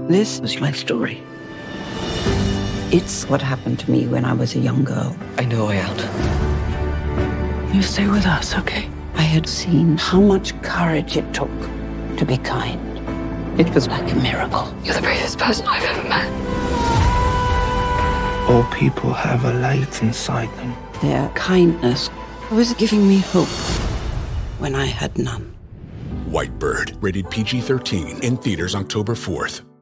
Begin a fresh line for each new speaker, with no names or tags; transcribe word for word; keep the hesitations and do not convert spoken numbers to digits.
This was my story. It's what happened to me when I was a young girl.
I know a way out.
You stay with us, okay? I had seen how much courage it took to be kind. It was like a miracle.
You're the bravest person I've ever met.
All people have a light inside them.
Their kindness was giving me hope when I had none.
White Bird, rated P G thirteen, in theaters October fourth.